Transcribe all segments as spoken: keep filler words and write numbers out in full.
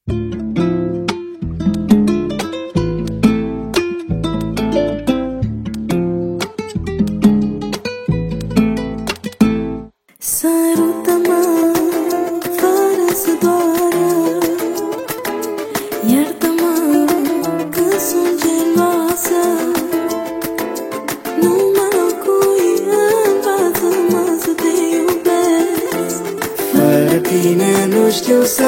Sărută-mă fără să doară, iartă-mă că sunt geloasă. Nu mă locui, învață-mă să te iubesc. Fără tine nu știu să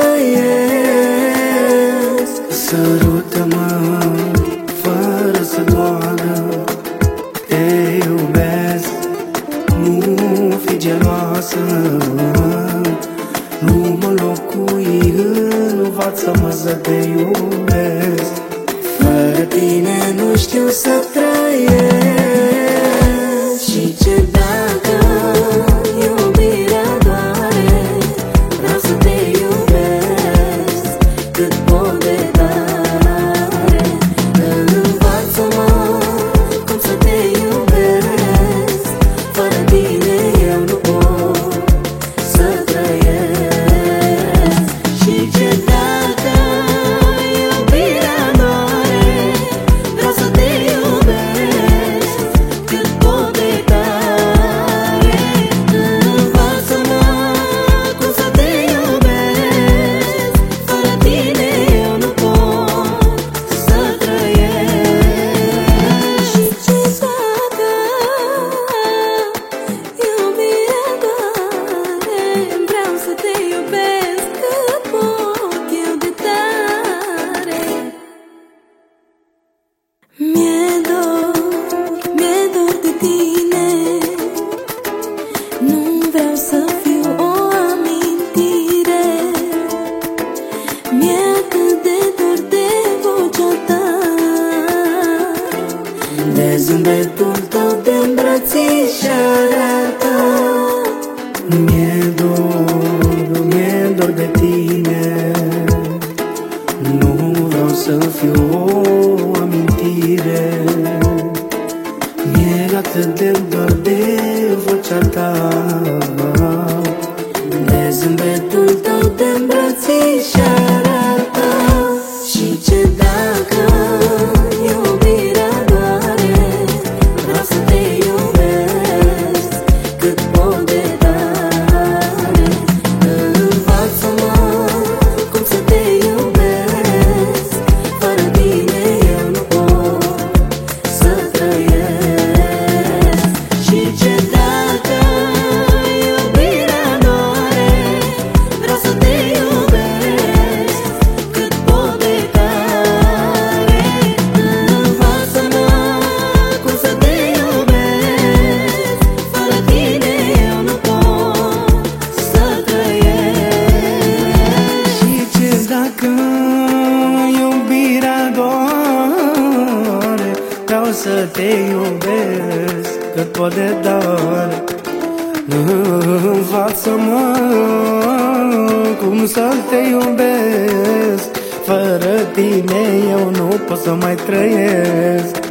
trăiesc. Sărută-mă fără să doară, te iubesc. Nu fi geloasă, nu mă locui, învață-mă să te iubesc. Fără tine nu știu să trăiesc. Și ce dacă iubirea doare, vreau să te iubesc cât pot de tare. Învață-mă cum să te iubesc. Fără tine eu nu pot să trăiesc. Și ce dacă iubirea doare, vreau să te iubesc cât pot de tare. Învață-mă cum să te iubesc. Fără tine eu nu pot să trăiesc. Și ce dacă iubirea doare, vreau să te iubesc cât pot eu de tare. Mi-e dor, mi-e dor de tine. Nu vreau să fiu o amintire. Mi-e atât de dor de vocea ta, de zâmbetul tău, de îmbrățișarea ta. Mi-e dor, mi-e dor de tine. Nu vreau să fiu o amintire. Mi-e atât de dor de vocea ta, De zâmbetul tău, de îmbrățișarea ta. Și ce dacă iubirea doare, vreau să te iubesc cât pot de tare. Învață-mă cum să te iubesc. Fără tine eu nu pot să trăiesc. Și ce dacă iubirea doare, vreau să te iubesc cât pot de tare. Învață-mă cum să te iubesc. Fără tine eu nu pot să trăiesc. și ce dacă iubirea doare, vreau să te iubesc cât pot de tare. Învață-mă cum să te iubesc. Fără tine eu nu pot să mai trăiesc.